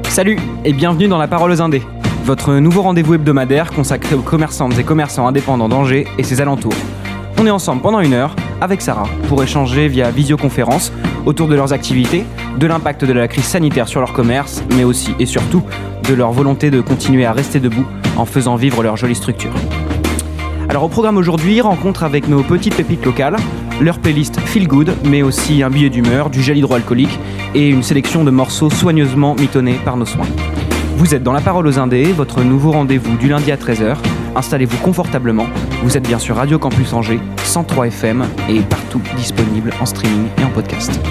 Salut et bienvenue dans La Parole aux Indés, votre nouveau rendez-vous hebdomadaire consacré aux commerçantes et commerçants indépendants d'Angers et ses alentours. On est ensemble pendant 1 heure avec Sarah pour échanger via visioconférence autour de leurs activités, de l'impact de la crise sanitaire sur leur commerce, mais aussi et surtout de leur volonté de continuer à rester debout en faisant vivre leur jolie structure. Alors au programme aujourd'hui, rencontre avec nos petites pépites locales, leur playlist Feel Good, mais aussi un billet d'humeur, du gel hydroalcoolique et une sélection de morceaux soigneusement mitonnés par nos soins. Vous êtes dans La Parole aux Indés, votre nouveau rendez-vous du lundi à 13h. Installez-vous confortablement. Vous êtes bien sur Radio Campus Angers, 103 FM et partout disponible en streaming et en podcast.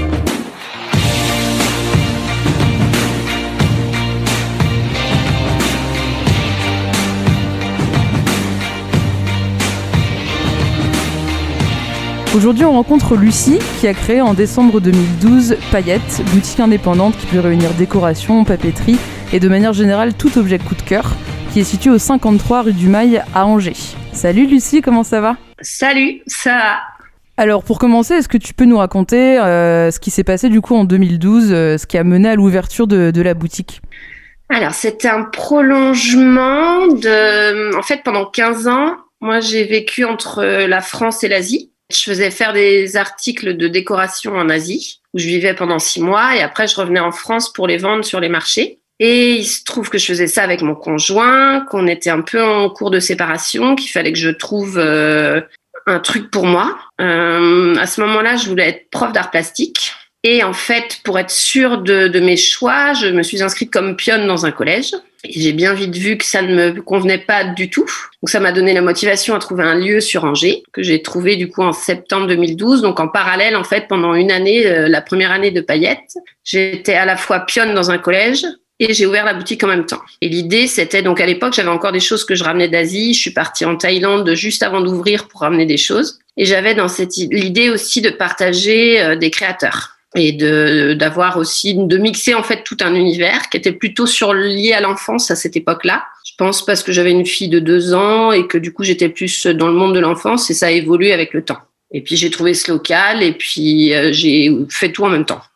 Aujourd'hui, on rencontre Lucie qui a créé en décembre 2012 Paillettes, boutique indépendante qui peut réunir décoration, papeterie et de manière générale tout objet coup de cœur, qui est située au 53 rue du Mail à Angers. Salut Lucie, comment ça va ? Salut, ça va. Alors pour commencer, est-ce que tu peux nous raconter ce qui s'est passé du coup en 2012, ce qui a mené à l'ouverture de la boutique ? Alors c'était un prolongement de... En fait pendant 15 ans, moi j'ai vécu entre la France et l'Asie. Je faisais faire des articles de décoration en Asie, où je vivais pendant 6 mois, et après je revenais en France pour les vendre sur les marchés. Et il se trouve que je faisais ça avec mon conjoint, qu'on était un peu en cours de séparation, qu'il fallait que je trouve un truc pour moi. À ce moment-là, je voulais être prof d'art plastique. Et en fait, pour être sûre de mes choix, je me suis inscrite comme pionne dans un collège. Et j'ai bien vite vu que ça ne me convenait pas du tout. Donc ça m'a donné la motivation à trouver un lieu sur Angers, que j'ai trouvé du coup en septembre 2012. Donc en parallèle, en fait, pendant 1 année, la première année de Paillettes, j'étais à la fois pionne dans un collège et j'ai ouvert la boutique en même temps. Et l'idée, c'était donc à l'époque, j'avais encore des choses que je ramenais d'Asie. Je suis partie en Thaïlande juste avant d'ouvrir pour ramener des choses. Et j'avais dans l'idée aussi de partager des créateurs. Et d'avoir aussi, de mixer en fait tout un univers qui était plutôt lié à l'enfance à cette époque-là. Je pense parce que j'avais une fille de 2 ans et que du coup j'étais plus dans le monde de l'enfance et ça a évolué avec le temps. Et puis j'ai trouvé ce local et puis j'ai fait tout en même temps.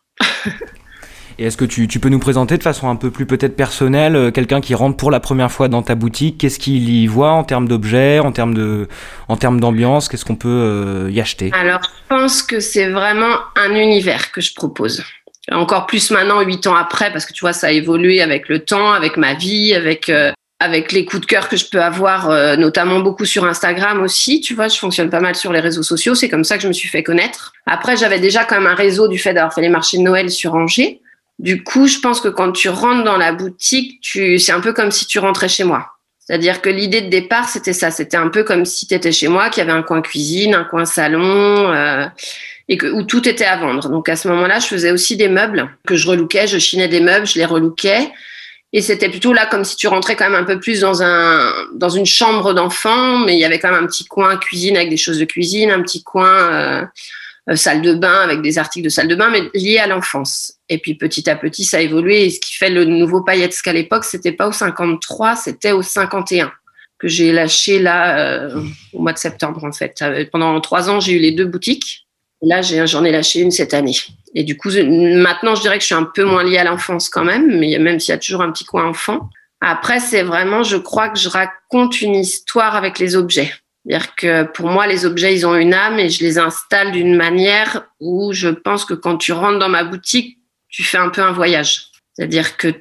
Et est-ce que tu peux nous présenter de façon un peu plus peut-être personnelle quelqu'un qui rentre pour la première fois dans ta boutique, qu'est-ce qu'il y voit en termes d'objets, en termes d'ambiance, qu'est-ce qu'on peut y acheter ? Alors, je pense que c'est vraiment un univers que je propose. Encore plus maintenant, 8 ans après, parce que tu vois, ça a évolué avec le temps, avec ma vie, avec les coups de cœur que je peux avoir, notamment beaucoup sur Instagram aussi. Tu vois, je fonctionne pas mal sur les réseaux sociaux. C'est comme ça que je me suis fait connaître. Après, j'avais déjà quand même un réseau du fait d'avoir fait les marchés de Noël sur Angers. Du coup, je pense que quand tu rentres dans la boutique, c'est un peu comme si tu rentrais chez moi. C'est-à-dire que l'idée de départ, c'était ça. C'était un peu comme si tu étais chez moi, qu'il y avait un coin cuisine, un coin salon, où tout était à vendre. Donc à ce moment-là, je faisais aussi des meubles que je relookais, je chinais des meubles, je les relookais. Et c'était plutôt là comme si tu rentrais quand même un peu plus dans une chambre d'enfant, mais il y avait quand même un petit coin cuisine avec des choses de cuisine, un petit coin salle de bain avec des articles de salle de bain, mais liés à l'enfance. Et puis petit à petit, ça a évolué. Et ce qui fait le nouveau Paillettes qu'à l'époque, c'était pas au 53, c'était au 51 que j'ai lâché là au mois de septembre en fait. Pendant 3 ans, j'ai eu les 2 boutiques. Et là, j'en ai lâché une cette année. Et du coup, maintenant, je dirais que je suis un peu moins liée à l'enfance quand même, mais même s'il y a toujours un petit coin enfant. Après, c'est vraiment, je crois que je raconte une histoire avec les objets. C'est-à-dire que pour moi, les objets, ils ont une âme et je les installe d'une manière où je pense que quand tu rentres dans ma boutique, tu fais un peu un voyage. C'est-à-dire que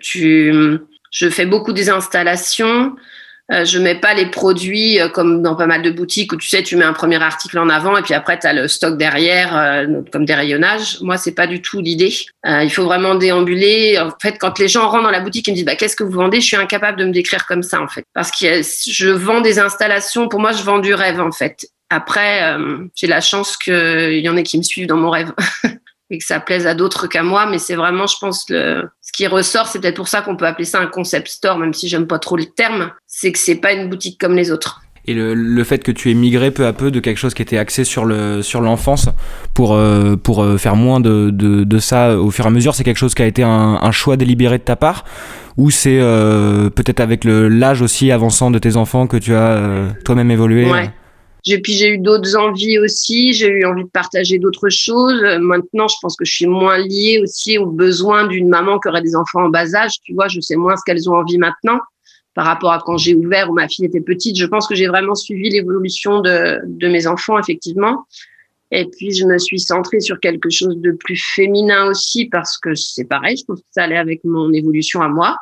je fais beaucoup des installations. Je mets pas les produits comme dans pas mal de boutiques où tu sais, tu mets un premier article en avant et puis après, tu as le stock derrière, comme des rayonnages. Moi, c'est pas du tout l'idée. Il faut vraiment déambuler. En fait, quand les gens rentrent dans la boutique et me disent qu'est-ce que vous vendez, je suis incapable de me décrire comme ça, en fait. Parce que je vends des installations. Pour moi, je vends du rêve, en fait. Après, j'ai la chance qu'il y en ait qui me suivent dans mon rêve. Et que ça plaise à d'autres qu'à moi, mais c'est vraiment, je pense, ce qui ressort, c'est peut-être pour ça qu'on peut appeler ça un concept store, même si j'aime pas trop le terme, c'est que c'est pas une boutique comme les autres. Et le fait que tu aies migré peu à peu de quelque chose qui était axé sur l'enfance pour faire moins de ça au fur et à mesure, c'est quelque chose qui a été un choix délibéré de ta part, ou c'est peut-être avec l'âge aussi avançant de tes enfants que tu as toi-même évolué? Ouais. Puis j'ai eu d'autres envies aussi. J'ai eu envie de partager d'autres choses. Maintenant, je pense que je suis moins liée aussi aux besoins d'une maman qui aurait des enfants en bas âge. Tu vois, je sais moins ce qu'elles ont envie maintenant par rapport à quand j'ai ouvert où ma fille était petite. Je pense que j'ai vraiment suivi l'évolution de mes enfants, effectivement. Et puis, je me suis centrée sur quelque chose de plus féminin aussi parce que c'est pareil. Je pense que ça allait avec mon évolution à moi.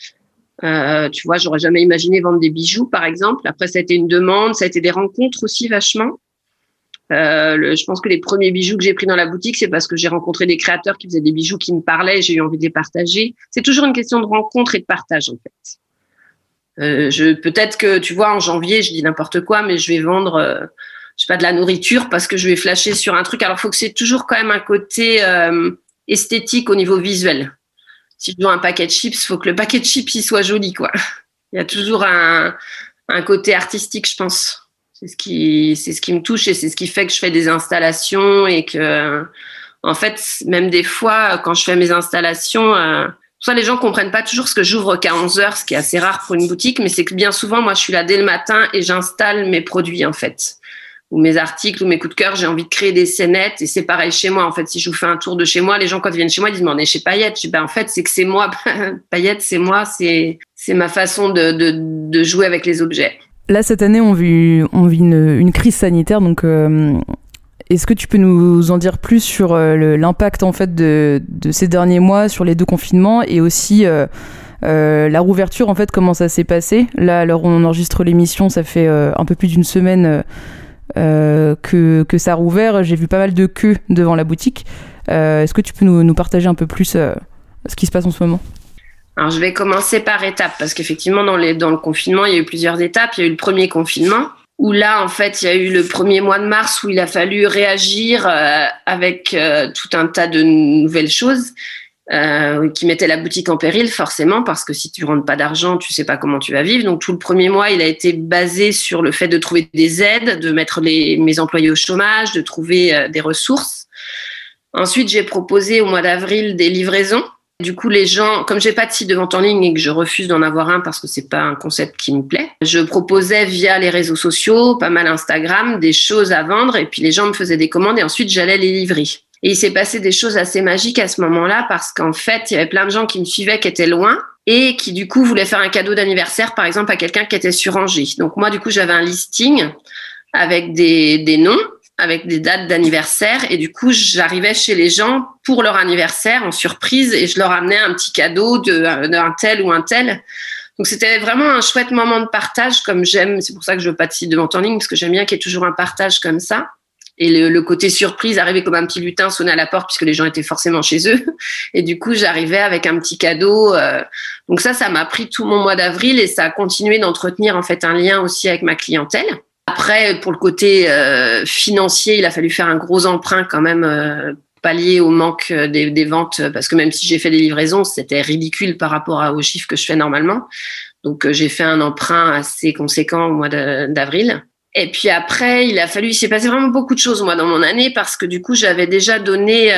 Tu vois, j'aurais jamais imaginé vendre des bijoux, par exemple. Après, ça a été une demande, ça a été des rencontres aussi vachement. Je pense que les premiers bijoux que j'ai pris dans la boutique, c'est parce que j'ai rencontré des créateurs qui faisaient des bijoux qui me parlaient et j'ai eu envie de les partager. C'est toujours une question de rencontre et de partage, en fait. Peut-être que, tu vois, en janvier, je dis n'importe quoi, mais je vais vendre, je sais pas, de la nourriture parce que je vais flasher sur un truc. Alors, il faut que c'est toujours quand même un côté esthétique au niveau visuel. Si je vends un paquet de chips, il faut que le paquet de chips il soit joli, quoi. Il y a toujours un côté artistique, je pense. C'est ce qui me touche et c'est ce qui fait que je fais des installations et que, en fait, même des fois, quand je fais mes installations, soit les gens comprennent pas toujours ce que j'ouvre qu'à 11h, ce qui est assez rare pour une boutique, mais c'est que bien souvent, moi, je suis là dès le matin et j'installe mes produits, en fait. Ou mes articles ou mes coups de cœur, j'ai envie de créer des scénettes et c'est pareil chez moi. En fait, si je vous fais un tour de chez moi, les gens, quand ils viennent chez moi, ils disent, mais on est chez Payette. Je dis, ben, en fait, c'est que c'est moi. Payette, c'est moi. C'est ma façon de jouer avec les objets. Là, cette année, on vit une crise sanitaire. Donc, est-ce que tu peux nous en dire plus sur l'impact, en fait, de ces derniers mois sur les 2 confinements et aussi la rouverture, en fait, comment ça s'est passé? Là, à l'heure où on enregistre l'émission, ça fait un peu plus d'une semaine que ça a rouvert. J'ai vu pas mal de queues devant la boutique. Est-ce que tu peux nous partager un peu plus ce qui se passe en ce moment? Alors, je vais commencer par étapes parce qu'effectivement, dans le confinement, il y a eu plusieurs étapes. Il y a eu le premier confinement où là, en fait, il y a eu le premier mois de mars où il a fallu réagir avec tout un tas de nouvelles choses qui mettaient la boutique en péril, forcément, parce que si tu rentres pas d'argent, tu sais pas comment tu vas vivre. Donc, tout le premier mois, il a été basé sur le fait de trouver des aides, de mettre mes employés au chômage, de trouver des ressources. Ensuite, j'ai proposé au mois d'avril des livraisons. Du coup, les gens, comme j'ai pas de site de vente en ligne et que je refuse d'en avoir un parce que c'est pas un concept qui me plaît, je proposais via les réseaux sociaux, pas mal Instagram, des choses à vendre et puis les gens me faisaient des commandes et ensuite j'allais les livrer. Et il s'est passé des choses assez magiques à ce moment-là parce qu'en fait, il y avait plein de gens qui me suivaient qui étaient loin et qui du coup voulaient faire un cadeau d'anniversaire, par exemple, à quelqu'un qui était sur Angers. Donc moi, du coup, j'avais un listing avec des noms, avec des dates d'anniversaire et du coup j'arrivais chez les gens pour leur anniversaire en surprise et je leur amenais un petit cadeau d'un tel ou un tel. Donc c'était vraiment un chouette moment de partage comme j'aime, c'est pour ça que je veux pas de site de vente en ligne parce que j'aime bien qu'il y ait toujours un partage comme ça. Et le côté surprise arrivait comme un petit lutin sonner à la porte puisque les gens étaient forcément chez eux et du coup j'arrivais avec un petit cadeau. Donc ça m'a pris tout mon mois d'avril et ça a continué d'entretenir en fait un lien aussi avec ma clientèle. Après, pour le côté financier, il a fallu faire un gros emprunt quand même, pallier au manque des ventes, parce que même si j'ai fait des livraisons, c'était ridicule par rapport aux chiffres que je fais normalement. Donc, j'ai fait un emprunt assez conséquent au mois d'avril. Et puis après, il s'est passé vraiment beaucoup de choses moi dans mon année parce que du coup, j'avais déjà donné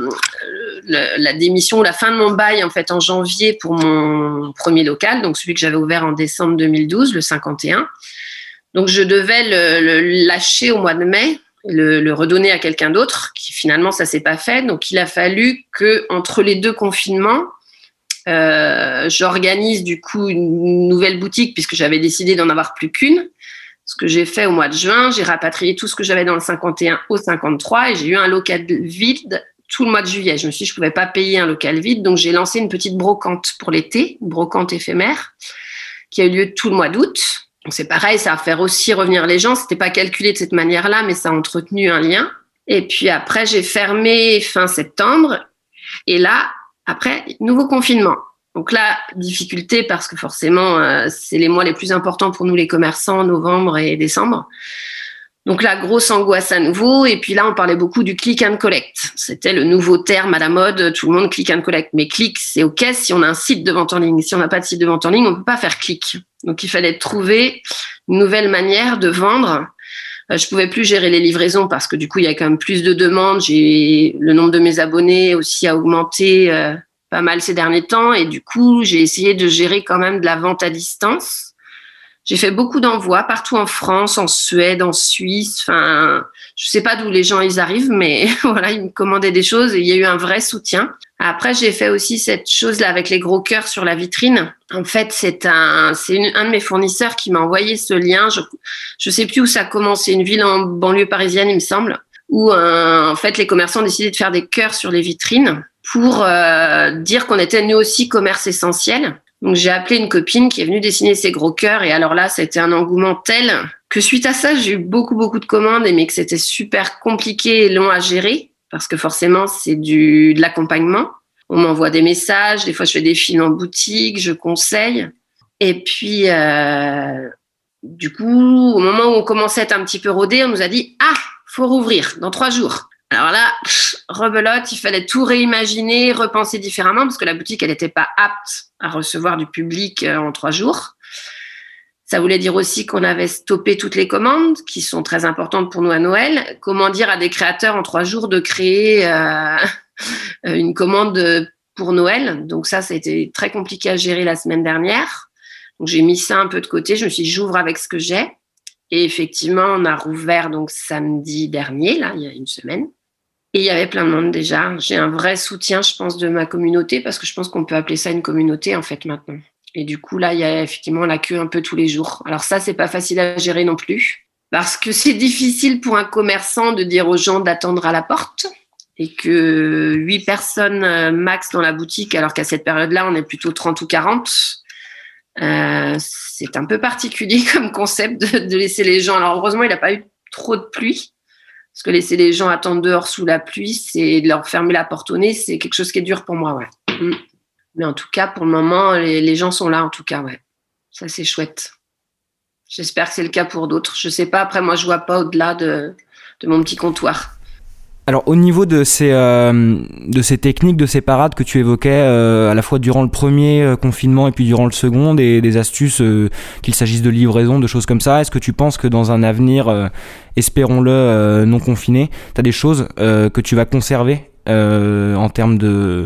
la démission, la fin de mon bail en fait en janvier pour mon premier local, donc celui que j'avais ouvert en décembre 2012, le 51. Donc, je devais le lâcher au mois de mai, le redonner à quelqu'un d'autre, qui finalement, ça s'est pas fait. Donc, il a fallu que entre les 2 confinements, j'organise du coup une nouvelle boutique puisque j'avais décidé d'en avoir plus qu'une. Ce que j'ai fait au mois de juin, j'ai rapatrié tout ce que j'avais dans le 51 au 53 et j'ai eu un local vide tout le mois de juillet. Je me suis dit, je pouvais pas payer un local vide, donc j'ai lancé une petite brocante pour l'été, une brocante éphémère, qui a eu lieu tout le mois d'août. Donc c'est pareil, ça va faire aussi revenir les gens. C'était pas calculé de cette manière-là, mais ça a entretenu un lien. Et puis après, j'ai fermé fin septembre. Et là, après, nouveau confinement. Donc là, difficulté parce que forcément, c'est les mois les plus importants pour nous les commerçants, novembre et décembre. Donc la grosse angoisse à nouveau. Et puis là, on parlait beaucoup du click and collect. C'était le nouveau terme à la mode. Tout le monde click and collect. Mais click, c'est OK si on a un site de vente en ligne. Si on n'a pas de site de vente en ligne, on peut pas faire click. Donc il fallait trouver une nouvelle manière de vendre. Je pouvais plus gérer les livraisons parce que du coup, il y a quand même plus de demandes. Le nombre de mes abonnés aussi a augmenté pas mal ces derniers temps. Et du coup, j'ai essayé de gérer quand même de la vente à distance. J'ai fait beaucoup d'envois partout en France, en Suède, en Suisse. Enfin, je sais pas d'où les gens ils arrivent, mais voilà, ils me commandaient des choses et il y a eu un vrai soutien. Après, j'ai fait aussi cette chose-là avec les gros cœurs sur la vitrine. En fait, c'est un de mes fournisseurs qui m'a envoyé ce lien. Je sais plus où ça commence. C'est une ville en banlieue parisienne, il me semble, où en fait les commerçants ont décidé de faire des cœurs sur les vitrines pour dire qu'on était nous aussi commerce essentiel. Donc j'ai appelé une copine qui est venue dessiner ces gros cœurs et alors là c'était un engouement tel que suite à ça j'ai eu beaucoup de commandes mais que c'était super compliqué et long à gérer parce que forcément c'est de l'accompagnement. On m'envoie des messages, des fois je fais des films en boutique, je conseille et puis du coup au moment où on commençait à être un petit peu rodé, on nous a dit faut rouvrir dans 3 jours. Alors là, rebelote, il fallait tout réimaginer, repenser différemment parce que la boutique, elle n'était pas apte à recevoir du public en 3 jours. Ça voulait dire aussi qu'on avait stoppé toutes les commandes qui sont très importantes pour nous à Noël. Comment dire à des créateurs en 3 jours de créer une commande pour Noël. Donc ça a été très compliqué à gérer la semaine dernière. Donc j'ai mis ça un peu de côté. Je me suis dit, j'ouvre avec ce que j'ai. Et effectivement, on a rouvert donc samedi dernier, là, il y a une semaine. Et il y avait plein de monde déjà. J'ai un vrai soutien, je pense, de ma communauté parce que je pense qu'on peut appeler ça une communauté, en fait, maintenant. Et du coup, là, il y a effectivement la queue un peu tous les jours. Alors ça, c'est pas facile à gérer non plus parce que c'est difficile pour un commerçant de dire aux gens d'attendre à la porte et que 8 personnes max dans la boutique alors qu'à cette période-là, on est plutôt 30 ou 40. C'est un peu particulier comme concept de laisser les gens... Alors heureusement, il n'a pas eu trop de pluie. Parce que laisser les gens attendre dehors sous la pluie, c'est de leur fermer la porte au nez, c'est quelque chose qui est dur pour moi, ouais. Mais en tout cas, pour le moment, les gens sont là, en tout cas, ouais. Ça, c'est chouette. J'espère que c'est le cas pour d'autres. Je sais pas, après, moi, je vois pas au-delà de mon petit comptoir. Alors au niveau de ces techniques, de ces parades que tu évoquais à la fois durant le premier confinement et puis durant le second, des astuces qu'il s'agisse de livraison, de choses comme ça, est-ce que tu penses que dans un avenir, espérons-le, non confiné, tu as des choses que tu vas conserver en termes de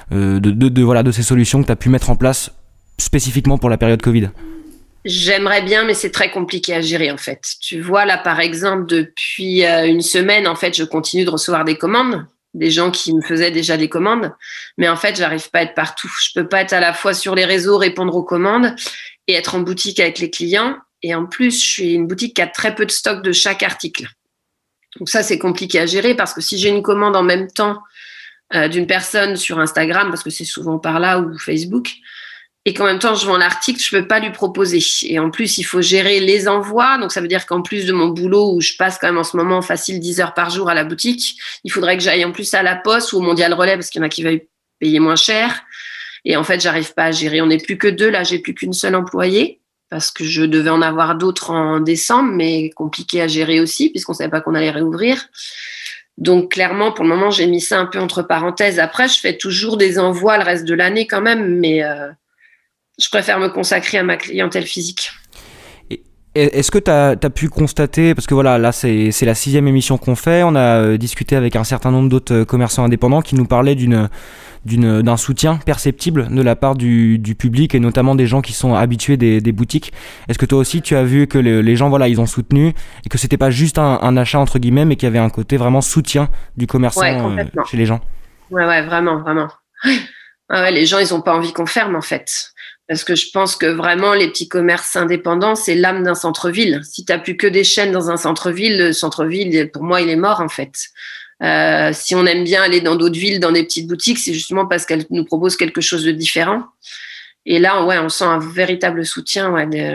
ces solutions que tu as pu mettre en place spécifiquement pour la période Covid ? J'aimerais bien, mais c'est très compliqué à gérer, en fait. Tu vois, là, par exemple, depuis une semaine, en fait, je continue de recevoir des commandes, des gens qui me faisaient déjà des commandes. Mais en fait, j'arrive pas à être partout. Je peux pas être à la fois sur les réseaux, répondre aux commandes et être en boutique avec les clients. Et en plus, je suis une boutique qui a très peu de stock de chaque article. Donc ça, c'est compliqué à gérer parce que si j'ai une commande en même temps d'une personne sur Instagram, parce que c'est souvent par là, ou Facebook, et qu'en même temps, je vends l'article, je peux pas lui proposer. Et en plus, il faut gérer les envois. Donc, ça veut dire qu'en plus de mon boulot, où je passe quand même en ce moment facile 10 heures par jour à la boutique, il faudrait que j'aille en plus à la Poste ou au Mondial Relais, parce qu'il y en a qui veulent payer moins cher. Et en fait, j'arrive pas à gérer. On n'est plus que 2. Là, j'ai plus qu'une seule employée, parce que je devais en avoir d'autres en décembre, mais compliqué à gérer aussi, puisqu'on savait pas qu'on allait réouvrir. Donc, clairement, pour le moment, j'ai mis ça un peu entre parenthèses. Après, je fais toujours des envois le reste de l'année quand même, mais je préfère me consacrer à ma clientèle physique. Est-ce que tu as pu constater, parce que voilà, là c'est la 6e émission qu'on fait, on a discuté avec un certain nombre d'autres commerçants indépendants qui nous parlaient d'un soutien perceptible de la part du public et notamment des gens qui sont habitués des boutiques. Est-ce que toi aussi tu as vu que les gens, voilà, ils ont soutenu et que c'était pas juste un achat entre guillemets, mais qu'il y avait un côté vraiment soutien du commerçant chez les gens? Ouais, vraiment. Ouais, les gens, ils ont pas envie qu'on ferme en fait. Parce que je pense que vraiment, les petits commerces indépendants, c'est l'âme d'un centre-ville. Si tu n'as plus que des chaînes dans un centre-ville, le centre-ville, pour moi, il est mort, en fait. Si on aime bien aller dans d'autres villes, dans des petites boutiques, c'est justement parce qu'elles nous proposent quelque chose de différent. Et là, ouais, on sent un véritable soutien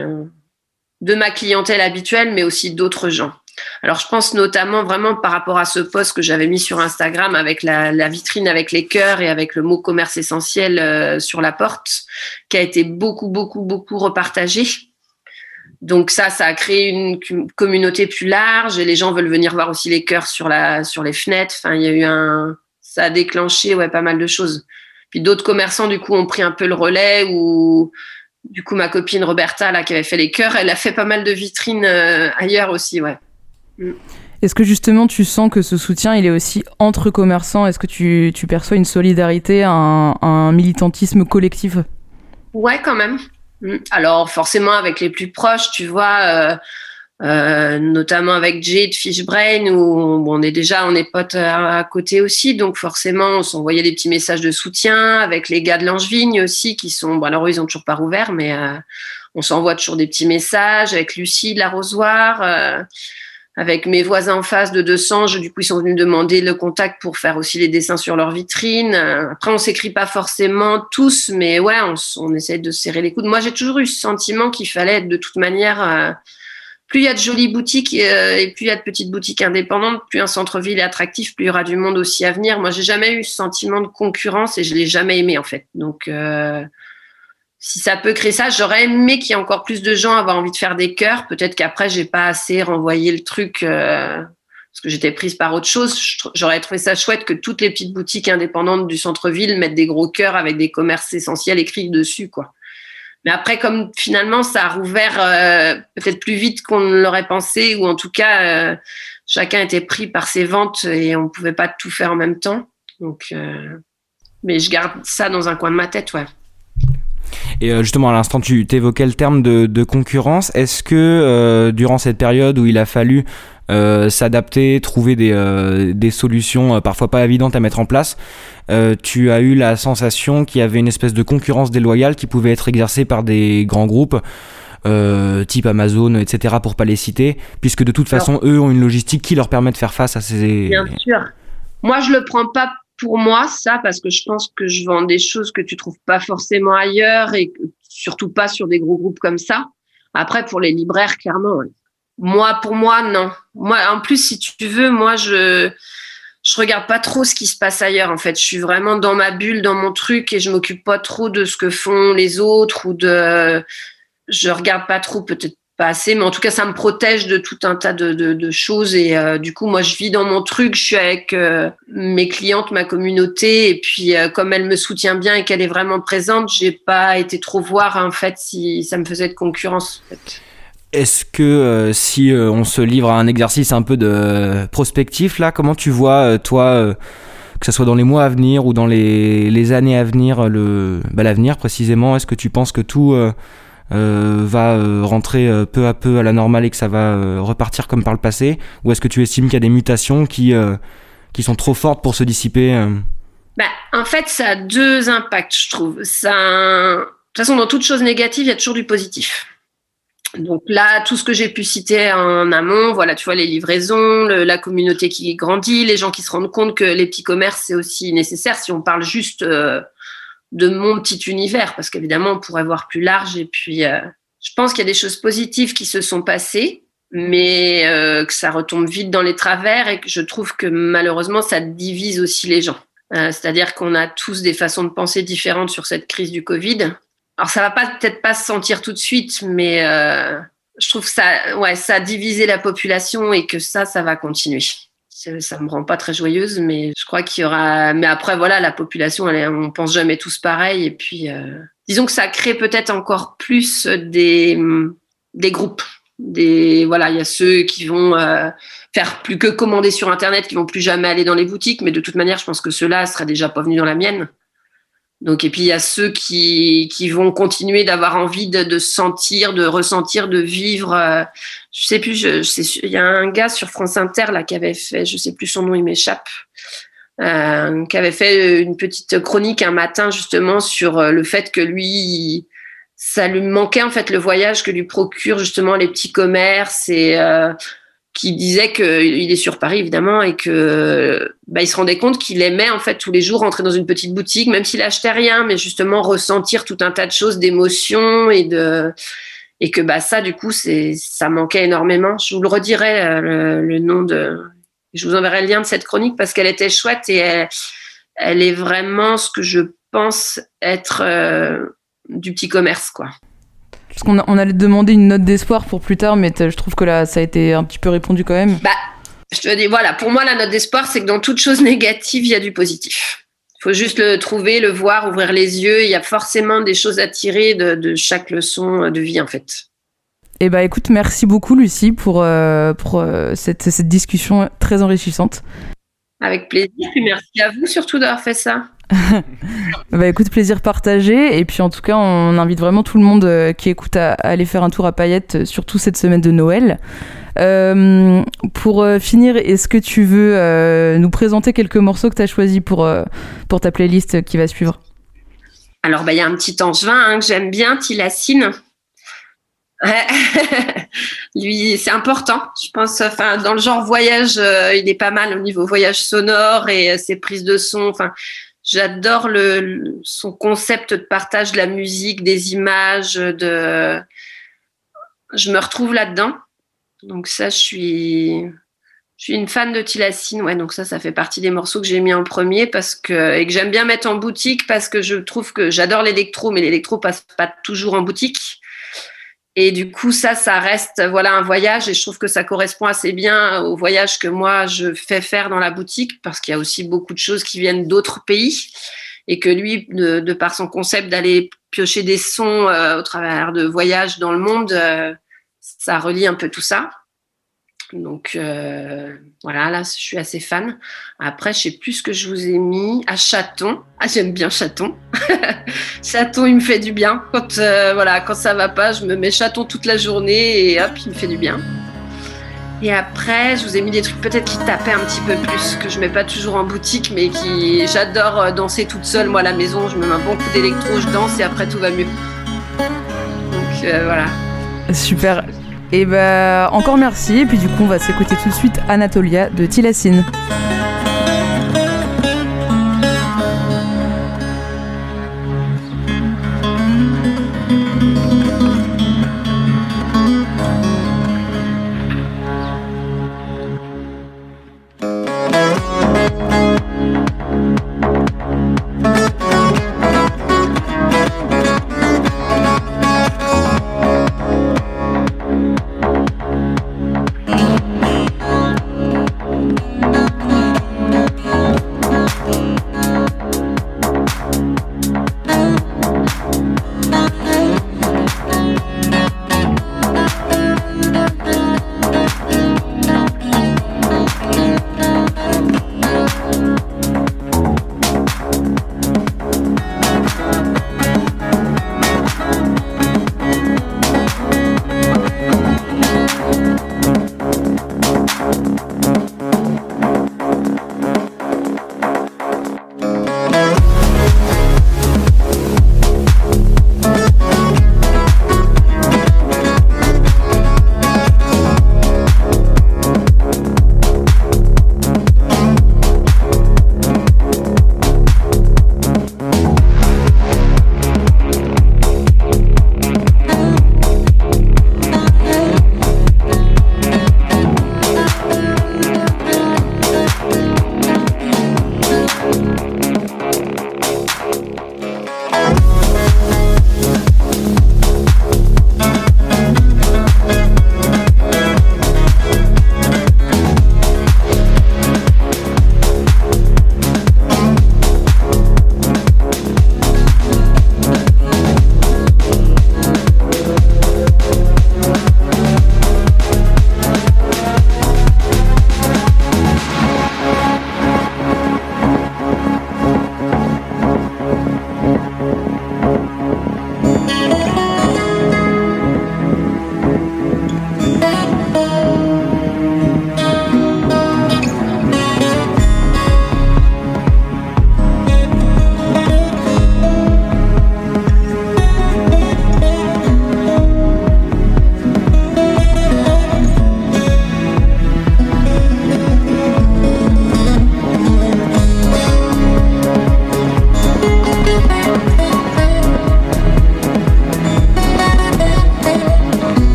de ma clientèle habituelle, mais aussi d'autres gens. Alors, je pense notamment vraiment par rapport à ce post que j'avais mis sur Instagram avec la vitrine avec les cœurs et avec le mot commerce essentiel sur la porte, qui a été beaucoup repartagé. Donc ça a créé une communauté plus large et les gens veulent venir voir aussi les cœurs sur les fenêtres. Enfin, il y a eu ça a déclenché pas mal de choses. Puis d'autres commerçants du coup ont pris un peu le relais ou du coup ma copine Roberta là qui avait fait les cœurs, elle a fait pas mal de vitrines ailleurs aussi, ouais. Est-ce que justement tu sens que ce soutien il est aussi entre commerçants? Est-ce que tu perçois une solidarité, un militantisme collectif? Ouais, quand même. Alors forcément avec les plus proches, tu vois, notamment avec Jay de Fishbrain, où on est potes à côté aussi, donc forcément on s'envoyait des petits messages de soutien. Avec les gars de l'Angevigne aussi, qui sont, alors eux ils ont toujours pas rouvert, mais on s'envoie toujours des petits messages. Avec Lucie de l'Arrosoir, avec mes voisins en face de Desanges, du coup ils sont venus me demander le contact pour faire aussi les dessins sur leur vitrine. Après on s'écrit pas forcément tous, mais ouais, on essaie de serrer les coudes. Moi j'ai toujours eu ce sentiment qu'il fallait de toute manière, plus il y a de jolies boutiques et plus il y a de petites boutiques indépendantes, plus un centre-ville est attractif, plus il y aura du monde aussi à venir. Moi j'ai jamais eu ce sentiment de concurrence et je l'ai jamais aimé en fait. Donc si ça peut créer ça, j'aurais aimé qu'il y ait encore plus de gens à avoir envie de faire des cœurs. Peut-être qu'après, j'ai pas assez renvoyé le truc parce que j'étais prise par autre chose. J'aurais trouvé ça chouette que toutes les petites boutiques indépendantes du centre-ville mettent des gros cœurs avec des commerces essentiels écrits dessus, quoi. Mais après, comme finalement, ça a rouvert peut-être plus vite qu'on ne l'aurait pensé, ou en tout cas, chacun était pris par ses ventes et on pouvait pas tout faire en même temps. Donc, mais je garde ça dans un coin de ma tête, ouais. Et justement, à l'instant, tu t'évoquais le terme de concurrence. Est-ce que durant cette période où il a fallu s'adapter, trouver des solutions parfois pas évidentes à mettre en place, tu as eu la sensation qu'il y avait une espèce de concurrence déloyale qui pouvait être exercée par des grands groupes type Amazon, etc., pour pas les citer, puisque de toute façon, eux ont une logistique qui leur permet de faire face à ces... Bien sûr. Moi, je le prends pas pour moi, ça, parce que je pense que je vends des choses que tu trouves pas forcément ailleurs et surtout pas sur des gros groupes comme ça. Après, pour les libraires, clairement, ouais. Pour moi, non. Moi, en plus, si tu veux, moi, je regarde pas trop ce qui se passe ailleurs, en fait. Je suis vraiment dans ma bulle, dans mon truc et je m'occupe pas trop de ce que font les autres je regarde pas trop, peut-être pas assez, mais en tout cas, ça me protège de tout un tas de choses. Et du coup, moi, je vis dans mon truc, je suis avec mes clientes, ma communauté. Et puis, comme elle me soutient bien et qu'elle est vraiment présente, j'ai pas été trop voir, en fait, si ça me faisait de concurrence, en fait. Est-ce que si on se livre à un exercice un peu de prospectif, là, comment tu vois, toi, que ce soit dans les mois à venir ou dans les années à venir, l'avenir précisément, est-ce que tu penses que tout... va rentrer peu à peu à la normale et que ça va repartir comme par le passé, ou est-ce que tu estimes qu'il y a des mutations qui sont trop fortes pour se dissiper En fait, ça a deux impacts, je trouve. De toute façon, dans toute chose négative, il y a toujours du positif. Donc là, tout ce que j'ai pu citer en amont, voilà, tu vois, les livraisons, la communauté qui grandit, les gens qui se rendent compte que les petits commerces, c'est aussi nécessaire si on parle juste de mon petit univers, parce qu'évidemment, on pourrait voir plus large. Et puis, je pense qu'il y a des choses positives qui se sont passées, mais que ça retombe vite dans les travers et que je trouve que malheureusement, ça divise aussi les gens. C'est-à-dire qu'on a tous des façons de penser différentes sur cette crise du Covid. Alors, ça va peut-être pas se sentir tout de suite, mais je trouve que ça a divisé la population et que ça va continuer. Ça me rend pas très joyeuse, mais je crois qu'il y aura... Mais après, voilà, la population, on pense jamais tous pareil. Et puis, disons que ça crée peut-être encore plus des groupes. Voilà, il y a ceux qui vont faire plus que commander sur Internet, qui vont plus jamais aller dans les boutiques. Mais de toute manière, je pense que ceux-là seraient déjà pas venus dans la mienne. Donc, et puis, il y a ceux qui vont continuer d'avoir envie de sentir, de ressentir, de vivre. Je sais plus, il y a un gars sur France Inter là qui avait fait, je sais plus son nom, il m'échappe, qui avait fait une petite chronique un matin justement sur le fait que lui, ça lui manquait en fait le voyage que lui procurent justement les petits commerces et qui disait qu'il est sur Paris évidemment et que il se rendait compte qu'il aimait en fait tous les jours rentrer dans une petite boutique, même s'il achetait rien, mais justement ressentir tout un tas de choses, d'émotions et que ça du coup ça manquait énormément. Je vous le redirai le nom je vous enverrai le lien de cette chronique parce qu'elle était chouette et elle est vraiment ce que je pense être du petit commerce, quoi. Parce qu'on allait te demander une note d'espoir pour plus tard, mais je trouve que là, ça a été un petit peu répondu quand même. Je te dis, voilà, pour moi, la note d'espoir, c'est que dans toute chose négative, il y a du positif. Il faut juste le trouver, le voir, ouvrir les yeux. Il y a forcément des choses à tirer de chaque leçon de vie, en fait. Eh ben, écoute, merci beaucoup, Lucie, pour cette discussion très enrichissante. Avec plaisir, et merci à vous surtout d'avoir fait ça. Bah écoute, plaisir partagé. Et puis en tout cas, on invite vraiment tout le monde qui écoute à aller faire un tour à Payette, surtout cette semaine de Noël. Pour finir, est-ce que tu veux nous présenter quelques morceaux que tu as choisis pour ta playlist qui va suivre? Alors, y a un petit Angevin que j'aime bien, Tilassine. Ouais. Lui, c'est important, je pense. Enfin, dans le genre voyage, il est pas mal au niveau voyage sonore et ses prises de son. Enfin, j'adore son concept de partage de la musique, des images. Je me retrouve là-dedans. Donc ça, je suis une fan de Tilassine. Ouais, donc ça fait partie des morceaux que j'ai mis en premier et que j'aime bien mettre en boutique parce que je trouve que j'adore l'électro, mais l'électro passe pas toujours en boutique. Et du coup, ça reste un voyage et je trouve que ça correspond assez bien au voyage que moi, je fais faire dans la boutique parce qu'il y a aussi beaucoup de choses qui viennent d'autres pays et que lui, de par son concept d'aller piocher des sons au travers de voyages dans le monde, ça relie un peu tout ça. Donc, là, je suis assez fan. Après, je sais plus ce que je vous ai mis. Chaton. J'aime bien Chaton. Chaton, il me fait du bien. Quand ça va pas, je me mets Chaton toute la journée et hop, il me fait du bien. Et après, je vous ai mis des trucs peut-être qui tapaient un petit peu plus, que je mets pas toujours en boutique, mais j'adore danser toute seule. Moi, à la maison, je me mets un bon coup d'électro, je danse et après, tout va mieux. Donc, voilà. Super. Et encore merci. Et puis du coup, on va s'écouter tout de suite Anatolia de Tilassine.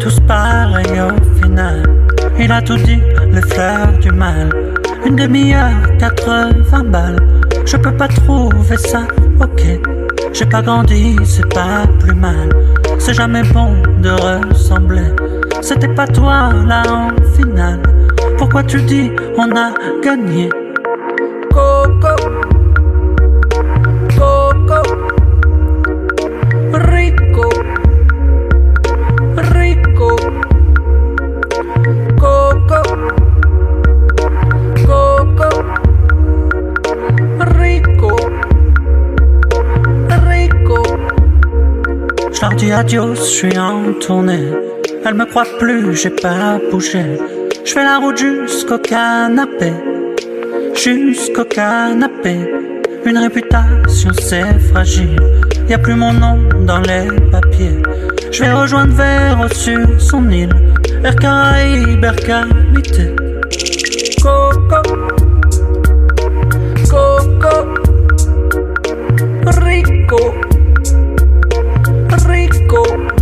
tous pareils au final. Il a tout dit, les fleurs du mal. Une demi-heure, 80 balles. Je peux pas trouver ça, ok. J'ai pas grandi, c'est pas plus mal. C'est jamais bon de ressembler. C'était pas toi là en finale. Pourquoi tu dis on a gagné? Coco, Coco, Rico, Rico, Coco, Coco, Rico, Rico. Je leur dis adios, je suis en tournée. Elle me croit plus, j'ai pas bougé. Je fais la route jusqu'au canapé. Jusqu'au canapé. Une réputation c'est fragile. Y'a plus mon nom dans les papiers. Je vais rejoindre Véro sur son île. Air Caraïbes, Air Qualité. Coco, Coco, Rico, Rico,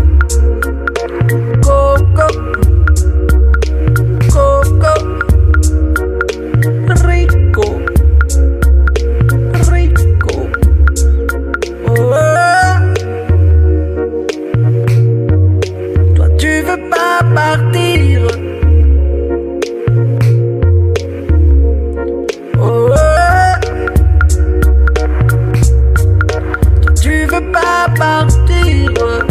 Coco, Coco, Rico, Rico. Oh. Toi tu veux pas partir. Oh. Toi tu veux pas partir.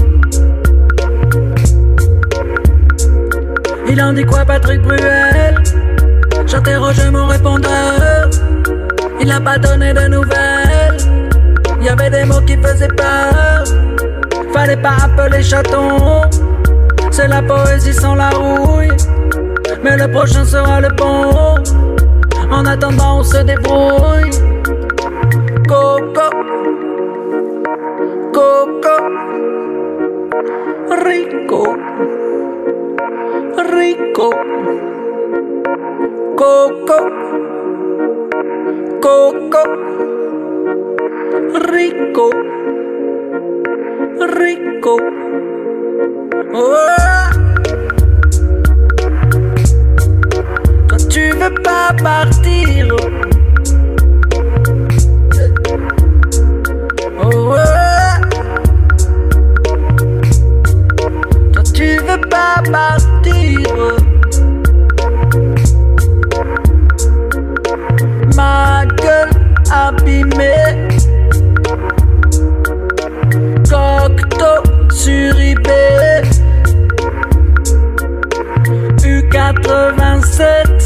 Il en dit quoi Patrick Bruel? J'interrogeais mon répondeur. Il n'a pas donné de nouvelles. Il y avait des mots qui faisaient peur. Fallait pas appeler chaton. C'est la poésie sans la rouille. Mais le prochain sera le bon. En attendant on se débrouille. Coco, Coco, Rico, Rico, Coco, Coco, Rico, Rico. Oh. Toi tu veux pas partir. Oh. Toi tu veux pas partir. Ma gueule abîmée. Cocteau sur eBay. U87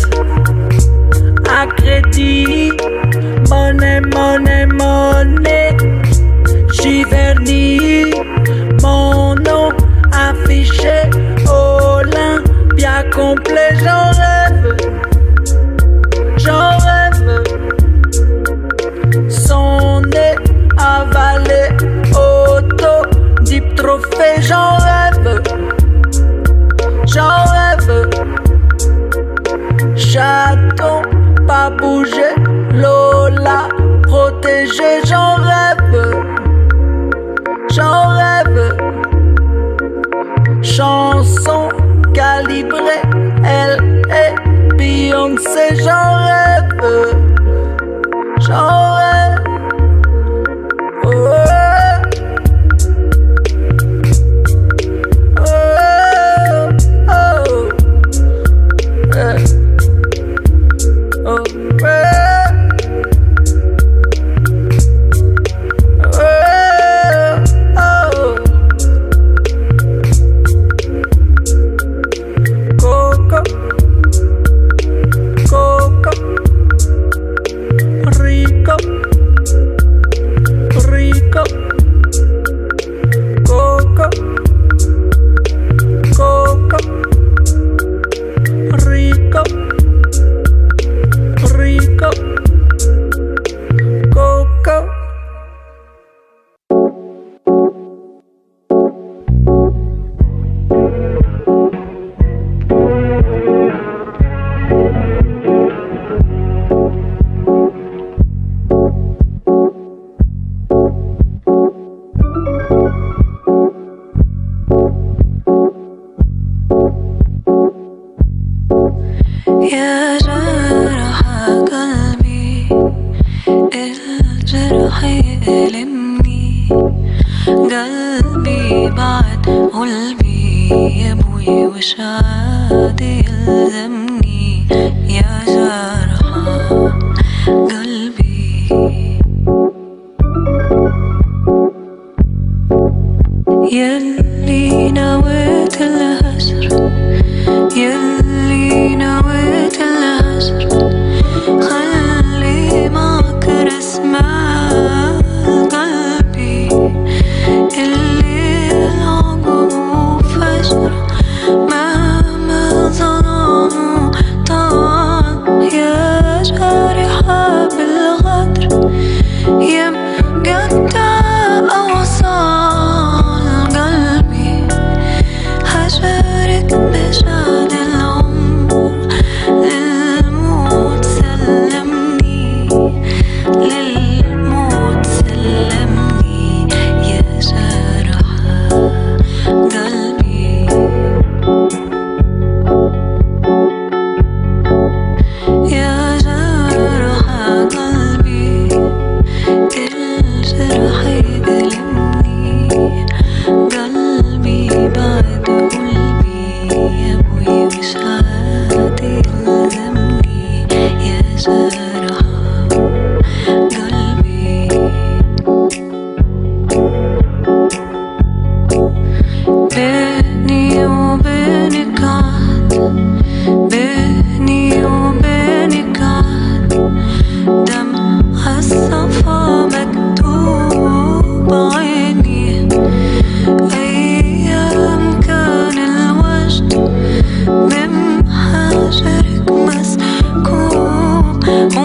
à crédit. Monnaie, monnaie, monnaie. Giverny. Mon nom affiché. Olympia complet. J'en rêve. J'en rêve. Son nez avalé. Auto, deep trophée. J'en rêve. J'en rêve. Chaton, pas bouger. Lola, protégé. J'en rêve. J'en rêve. Chanson calibrée. Elle est Beyoncé. J'en rêve. J'en rêve. Oh. يا جرح قلبي الجرح يألمني قلبي بعد قلبي يبوي وش عاد يلزمني يا جرح قلبي يلي نويت الهجر يلي نويت الهجر خلي معك رسمة قلبي اللي العقب فجر مهما ظلموا طعن يا جارحة بالغدر يا مقطع أوصال قلبي هجرك بجاد العمر للموت سلمني للموت سلمني يا جرح قلبي يا جرح قلبي الجرح يألمني قلبي بعد قلبي يبوي مش عاد يلزمني يا جرح قلبي بيني وبينك عهد بيني وبينك عهد دمع الصفا مكتوب عيني أيام كان الوجد بمحاجرك مسكوب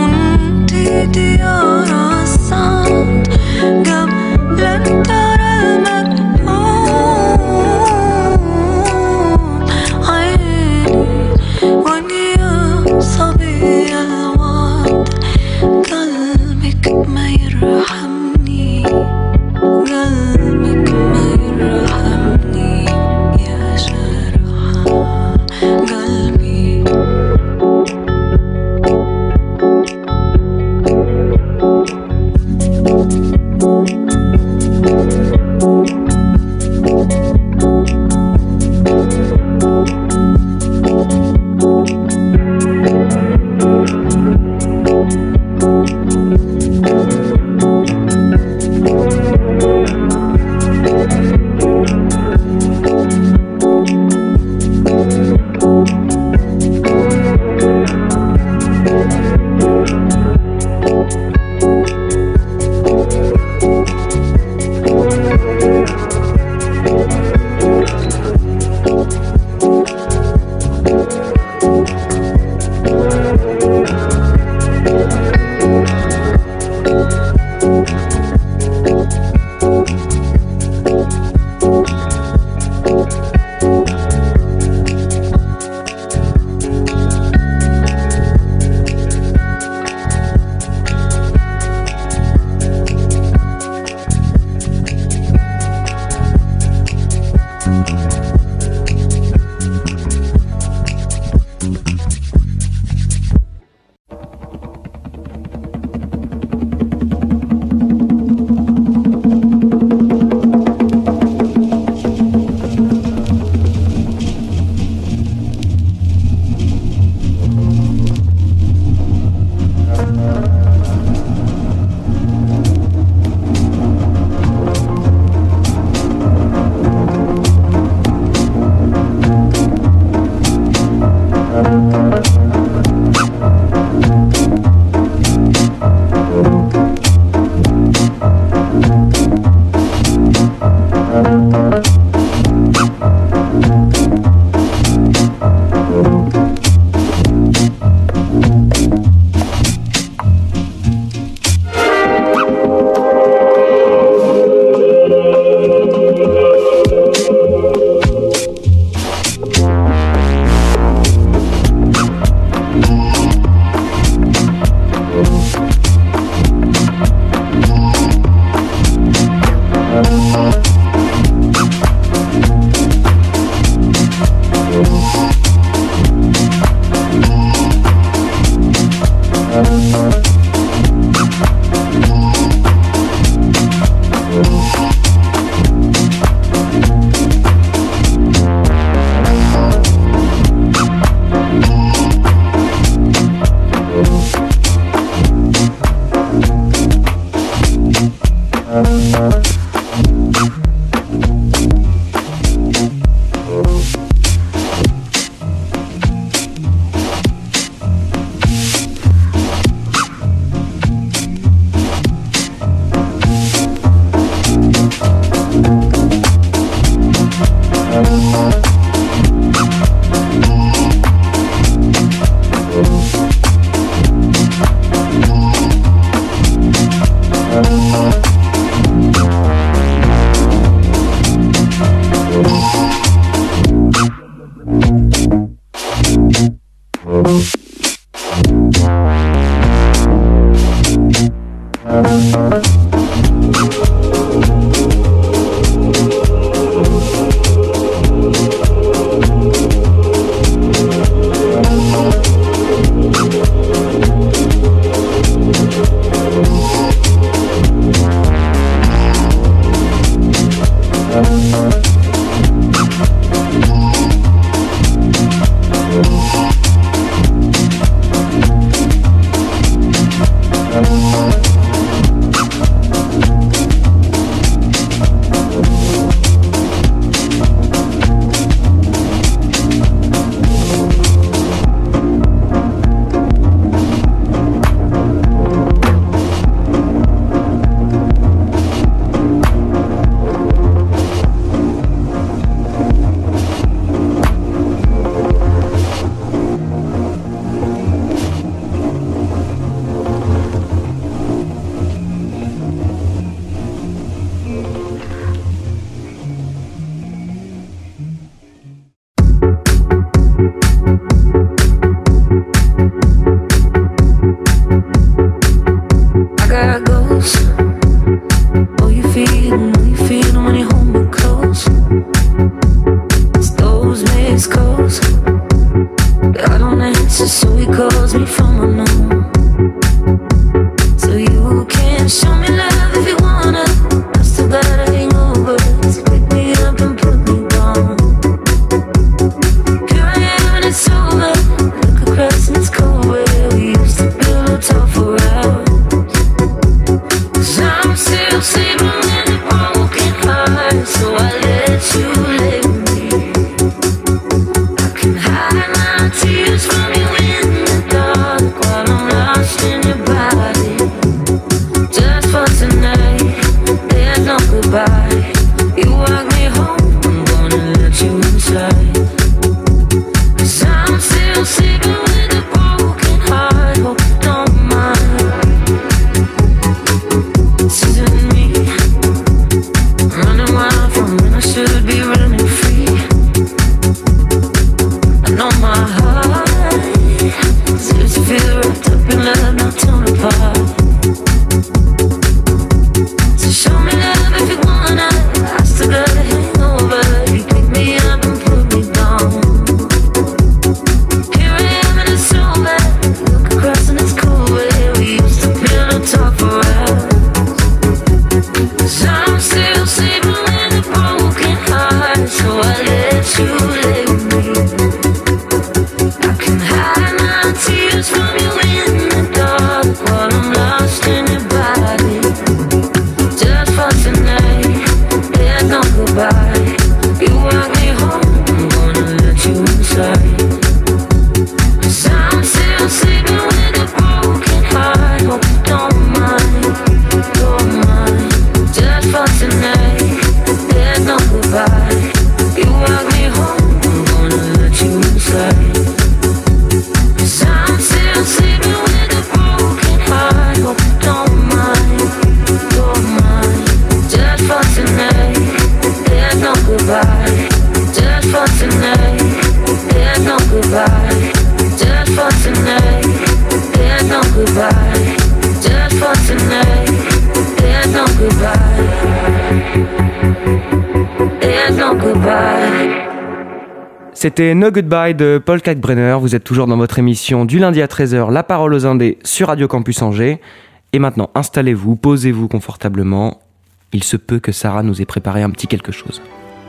C'était No Goodbye de Paul Kalkbrenner. Vous êtes toujours dans votre émission du lundi à 13h, La Parole aux Indés sur Radio Campus Angers. Et maintenant, installez-vous, posez-vous confortablement. Il se peut que Sarah nous ait préparé un petit quelque chose.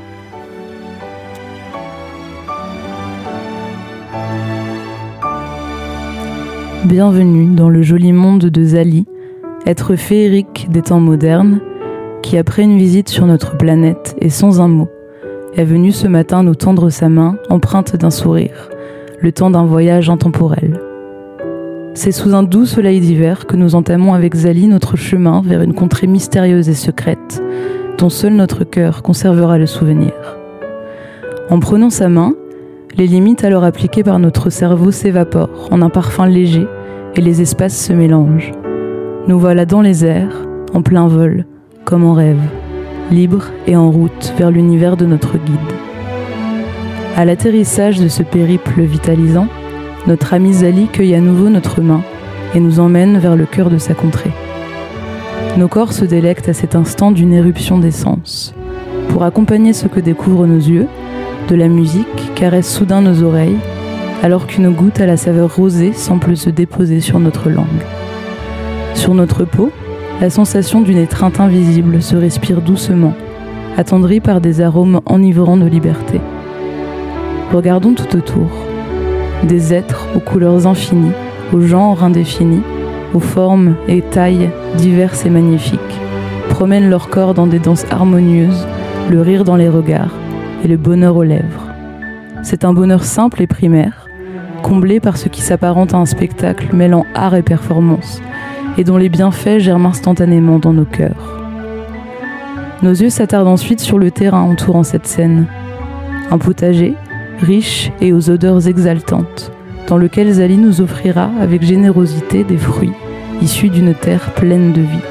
Bienvenue dans le joli monde de Zali, être féerique des temps modernes, qui après une visite sur notre planète et sans un mot, est venue ce matin nous tendre sa main empreinte d'un sourire, le temps d'un voyage intemporel. C'est sous un doux soleil d'hiver que nous entamons avec Zali notre chemin vers une contrée mystérieuse et secrète, dont seul notre cœur conservera le souvenir. En prenant sa main, les limites alors appliquées par notre cerveau s'évaporent en un parfum léger et les espaces se mélangent. Nous voilà dans les airs, en plein vol, comme en rêve, libres et en route vers l'univers de notre guide. À l'atterrissage de ce périple vitalisant, notre ami Zali cueille à nouveau notre main et nous emmène vers le cœur de sa contrée. Nos corps se délectent à cet instant d'une éruption d'essence. Pour accompagner ce que découvrent nos yeux, de la musique caresse soudain nos oreilles, alors qu'une goutte à la saveur rosée semble se déposer sur notre langue. Sur notre peau, la sensation d'une étreinte invisible se respire doucement, attendrie par des arômes enivrants de liberté. Regardons tout autour. Des êtres aux couleurs infinies, aux genres indéfinis, aux formes et tailles diverses et magnifiques, promènent leur corps dans des danses harmonieuses, le rire dans les regards et le bonheur aux lèvres. C'est un bonheur simple et primaire, comblé par ce qui s'apparente à un spectacle mêlant art et performance, et dont les bienfaits germent instantanément dans nos cœurs. Nos yeux s'attardent ensuite sur le terrain entourant cette scène. Un potager, riche et aux odeurs exaltantes, dans lequel Zali nous offrira avec générosité des fruits issus d'une terre pleine de vie.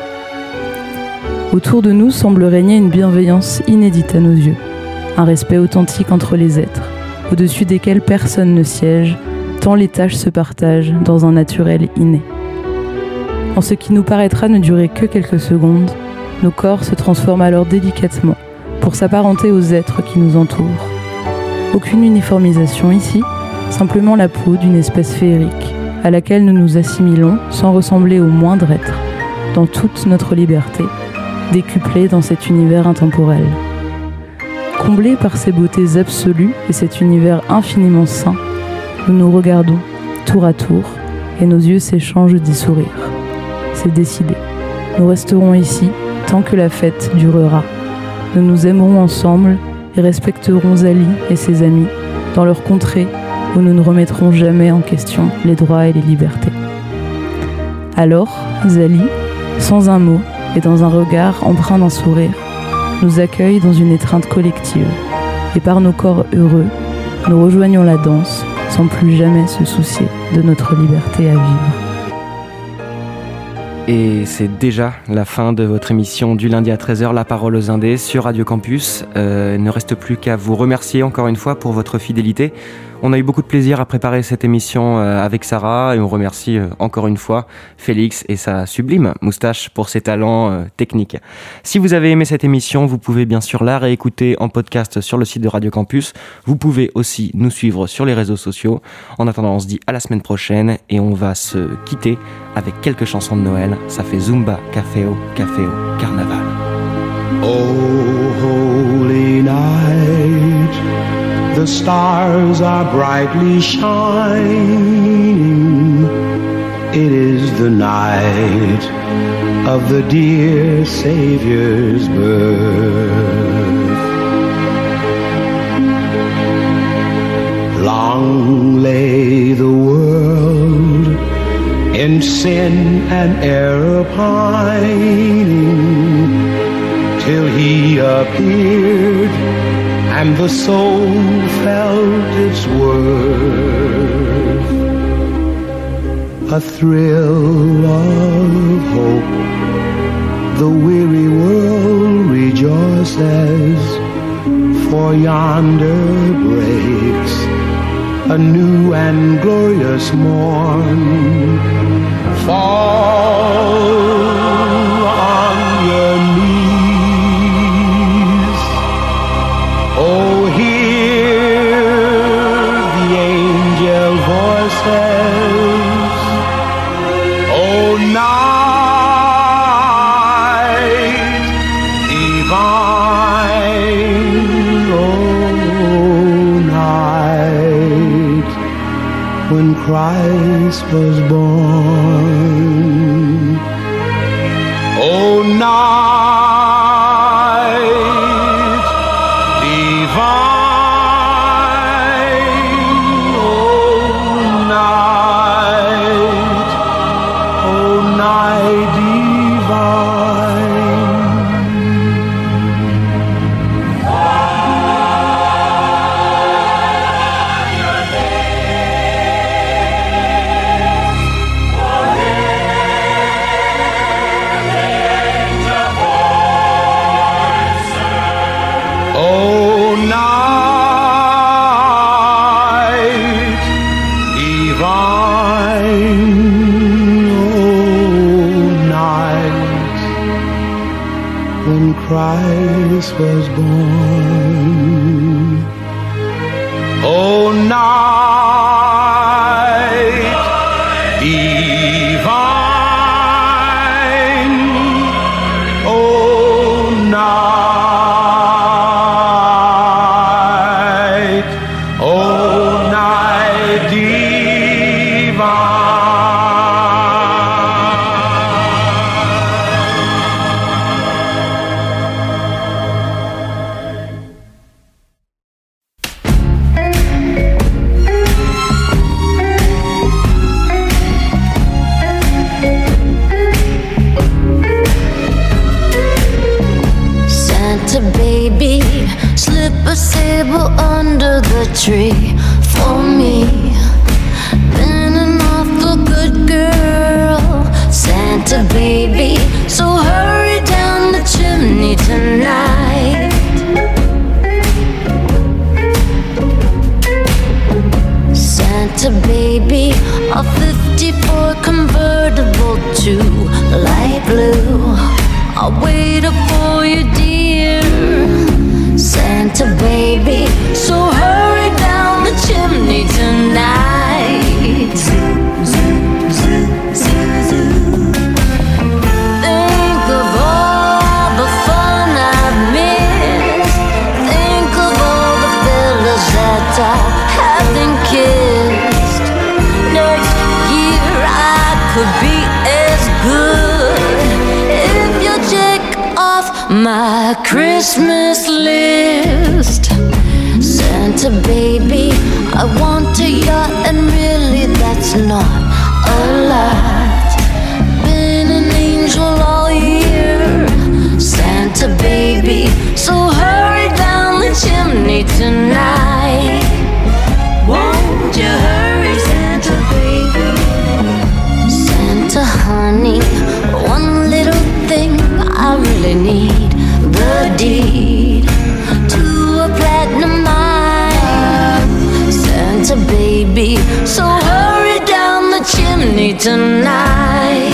Autour de nous semble régner une bienveillance inédite à nos yeux, un respect authentique entre les êtres, au-dessus desquels personne ne siège, tant les tâches se partagent dans un naturel inné. En ce qui nous paraîtra ne durer que quelques secondes, nos corps se transforment alors délicatement pour s'apparenter aux êtres qui nous entourent. Aucune uniformisation ici, simplement la peau d'une espèce féerique à laquelle nous nous assimilons sans ressembler au moindre être, dans toute notre liberté, décuplée dans cet univers intemporel. Comblés par ces beautés absolues et cet univers infiniment sain, nous nous regardons tour à tour et nos yeux s'échangent des sourires. C'est décidé. Nous resterons ici tant que la fête durera. Nous nous aimerons ensemble et respecterons Zali et ses amis dans leur contrée où nous ne remettrons jamais en question les droits et les libertés. Alors, Zali, sans un mot et dans un regard empreint d'un sourire, nous accueille dans une étreinte collective et par nos corps heureux, nous rejoignons la danse sans plus jamais se soucier de notre liberté à vivre. Et c'est déjà la fin de votre émission du lundi à 13h, La Parole aux Indés sur Radio Campus. Il ne reste plus qu'à vous remercier encore une fois pour votre fidélité. On a eu beaucoup de plaisir à préparer cette émission avec Sarah et on remercie encore une fois Félix et sa sublime moustache pour ses talents techniques. Si vous avez aimé cette émission, vous pouvez bien sûr la réécouter en podcast sur le site de Radio Campus. Vous pouvez aussi nous suivre sur les réseaux sociaux. En attendant, on se dit à la semaine prochaine et on va se quitter avec quelques chansons de Noël. Ça fait Zumba, Caféo, Caféo, Carnaval. Oh, holy night, the stars are brightly shining. It is the night of the dear Savior's birth. Long lay the world in sin and error pining, till he appeared and the soul felt its worth. A thrill of hope, the weary world rejoices, for yonder breaks a new and glorious morn. Fall on your knees, oh, hear the angel voices, oh, night divine, oh, night when Christ was born, oh, night divine, oh, night divine. Oh, Christ was born. Oh, night divine, oh, night, oh, night divine. Baby, slip a sable under the tree for me. Been an awful good girl, Santa baby, so hurry down the chimney tonight. Santa baby, a 54 convertible to light blue. I'll wait up for you, dear Santa baby, so hurry down the chimney tonight. Think of all the fun I've missed. Think of all the fellas that I haven't kissed. Next year I could be as good if you check off my Christmas list. Santa baby, I want a yacht, and really that's not a lot. Been an angel all year, Santa baby, so hurry down the chimney tonight. Won't you hurry, Santa baby? Santa honey, one little thing I really need, the deed to a platinum mine. Santa baby, so hurry down the chimney tonight.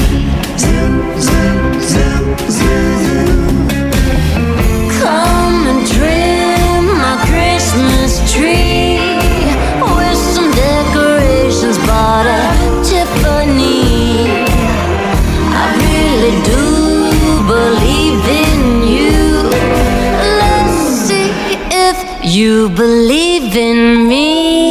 Come and trim my Christmas tree with some decorations bought at Tiffany. I really do believe in you. Let's see if you believe in me.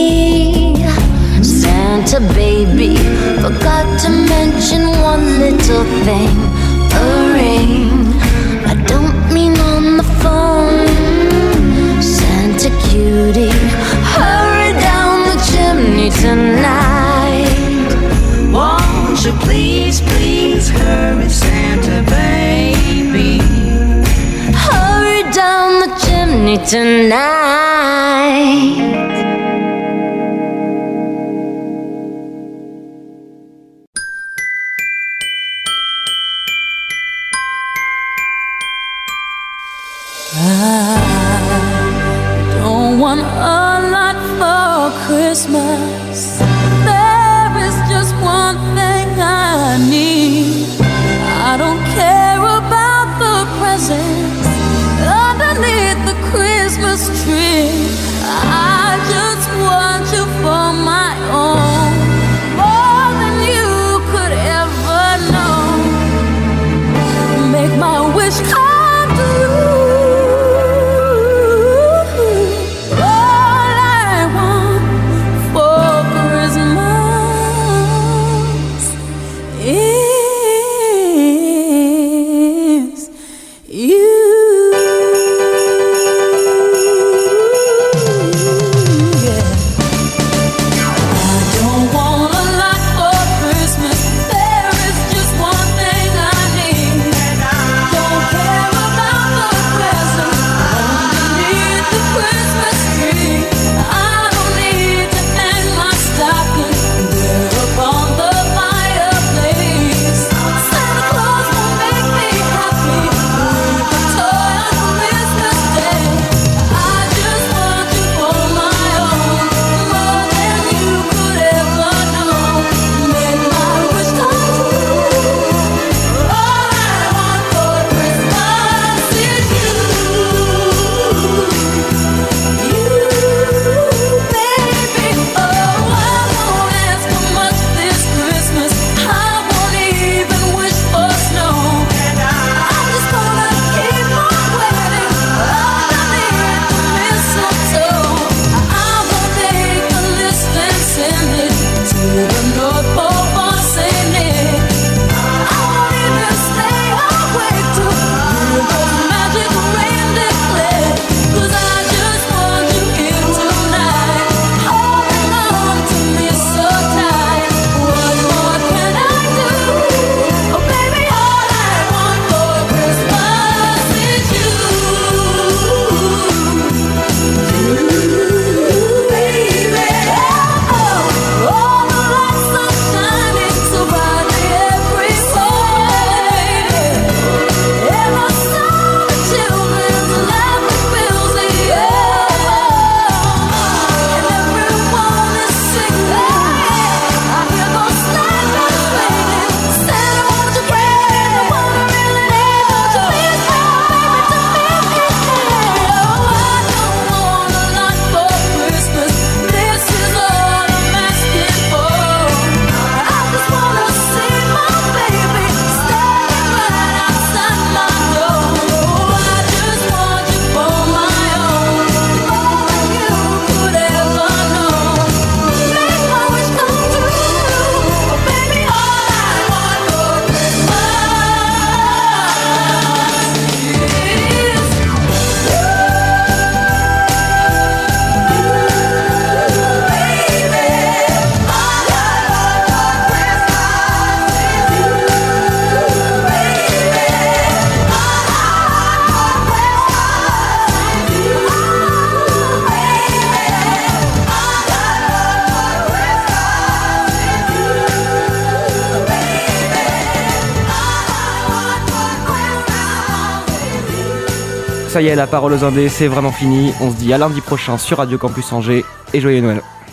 Santa baby, forgot to mention one little thing, a ring. I don't mean on the phone. Santa cutie, hurry down the chimney tonight. Won't you please, please hurry, Santa baby? Hurry down the chimney tonight. I don't want a lot for Christmas. There is just one thing I need. I don't care about the presents underneath the Christmas tree. I ça y est, la parole aux indés, c'est vraiment fini. On se dit à lundi prochain sur Radio Campus Angers et joyeux Noël.